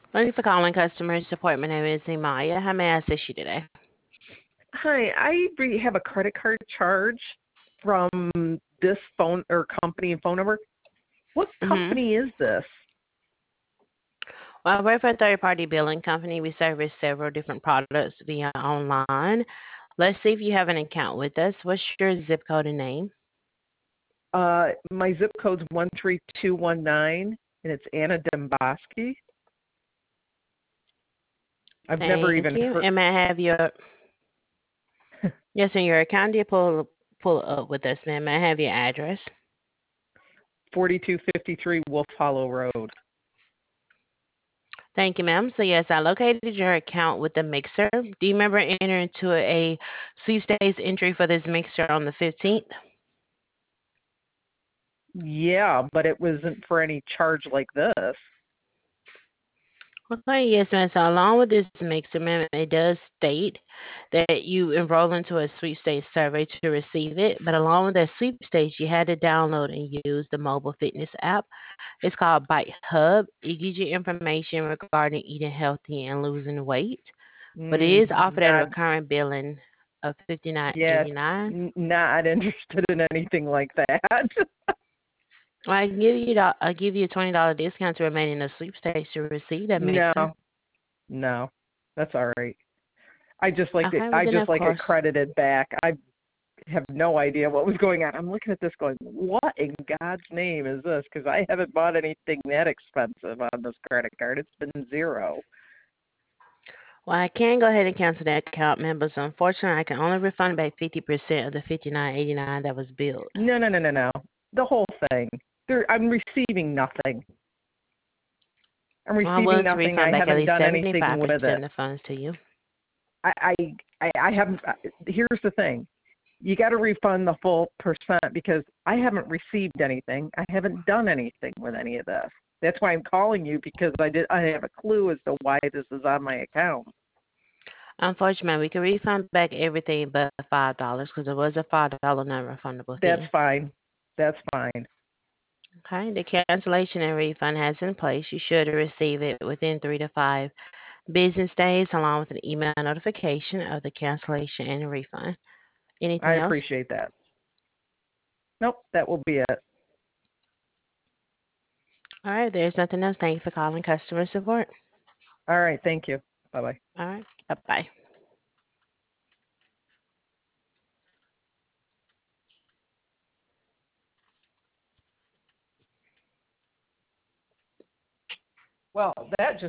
Thank you for calling customer support. My name is Imaya. How may I assist you today? Hi, have a credit card charge from this phone or company and phone number. What Mm-hmm. company is this? Well, we're for a third-party billing company. We service several different products via online. Let's see if you have an account with us. What's your zip code and name? My zip code's 13219, and it's Anna Demboski. I've never Thank even you. heard. And may I have your yes, and your account? Do you pull it up with us, ma'am? May I have your address? 4253 Wolf Hollow Road. Thank you, ma'am. So yes, I located your account with the mixer. Do you remember entering into a sweepstakes entry for this mixer on the 15th? Yeah, but it wasn't for any charge like this. Okay, yes, ma'am. So along with this mix amendment, it does state that you enroll into a sweepstakes survey to receive it. But along with that sweepstakes, you had to download and use the mobile fitness app. It's called Bite Hub. It gives you information regarding eating healthy and losing weight. But it is offered at a Not recurring billing of yet. $59.89. Not interested in anything like that. I'll give you a $20 discount to remain in the sweepstakes to receive that No, mixer. no, that's all right. I just like it. Okay, well I then just of like it course. credited back. I have no idea what was going on. I'm looking at this going, what in God's name is this? Because I haven't bought anything that expensive on this credit card. It's been zero. Well, I can go ahead and cancel that account, members. Unfortunately, I can only refund back 50% of the 59.89 that was billed. No, no, no, no, no. The whole thing. I'm receiving nothing. I'm Well, I'm receiving willing to nothing. refund I back at haven't least done anything 75% with it. of the funds to you. I, I haven't. Here's the thing. You got to refund the full percent because I haven't received anything. I haven't done anything with any of this. That's why I'm calling you because I have a clue as to why this is on my account. Unfortunately, we can refund back everything but $5 because it was a $5 non-refundable That's fee. fine. That's fine. Okay, the cancellation and refund has in place. You should receive it within 3 to 5 business days, along with an email notification of the cancellation and the refund. I Anything else? appreciate that. Nope, that will be it. All right, there's nothing else. Thank you for calling customer support. All right, thank you. Bye bye. All right, bye bye. Well, that just